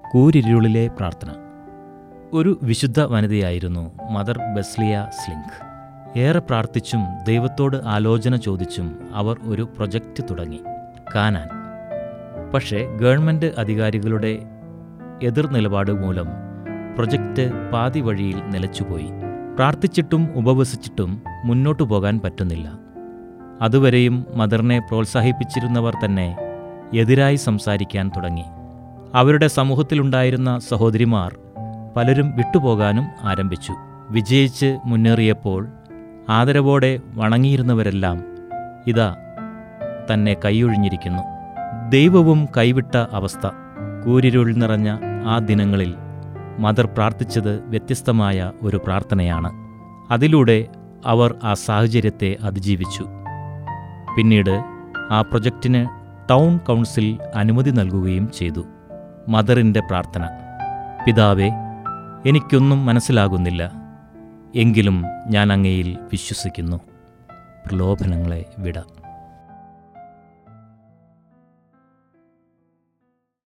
കൂരിരുളിലെ പ്രാർത്ഥന. ഒരു വിശുദ്ധ വനിതയായിരുന്നു മദർ ബെസ്ലിയ സ്ലിങ്ക്. ഏറെ പ്രാർത്ഥിച്ചും ദൈവത്തോട് ആലോചന ചോദിച്ചും അവർ ഒരു പ്രൊജക്റ്റ് തുടങ്ങി, കാനാൻ. പക്ഷേ ഗവൺമെൻറ് അധികാരികളുടെ എതിർ നിലപാട് മൂലം പ്രൊജക്റ്റ് പാതി വഴിയിൽ നിലച്ചുപോയി. പ്രാർത്ഥിച്ചിട്ടും ഉപവസിച്ചിട്ടും മുന്നോട്ടു പോകാൻ പറ്റുന്നില്ല. അതുവരെയും മദറിനെ പ്രോത്സാഹിപ്പിച്ചിരുന്നവർ തന്നെ എതിരായി സംസാരിക്കാൻ തുടങ്ങി. അവരുടെ സമൂഹത്തിലുണ്ടായിരുന്ന സഹോദരിമാർ പലരും വിട്ടുപോകാനും ആരംഭിച്ചു. വിജയിച്ച് മുന്നേറിയപ്പോൾ ആദരവോടെ വണങ്ങിയിരുന്നവരെല്ലാം ഇതാ തന്നെ കൈയൊഴിഞ്ഞിരിക്കുന്നു. ദൈവവും കൈവിട്ട അവസ്ഥ. കൂരിരുൾ നിറഞ്ഞ ആ ദിനങ്ങളിൽ മദർ പ്രാർത്ഥിച്ചത് വ്യത്യസ്തമായ ഒരു പ്രാർത്ഥനയാണ്. അതിലൂടെ അവർ ആ സാഹചര്യത്തെ അതിജീവിച്ചു. പിന്നീട് ആ പ്രൊജക്റ്റിന് ടൗൺ കൗൺസിൽ അനുമതി നൽകുകയും ചെയ്തു. മദറിൻ്റെ പ്രാർത്ഥന: പിതാവേ, എനിക്കൊന്നും മനസ്സിലാകുന്നില്ല, എങ്കിലും ഞാൻ അങ്ങയിൽ വിശ്വസിക്കുന്നു. പ്രലോഭനങ്ങളെ വിട.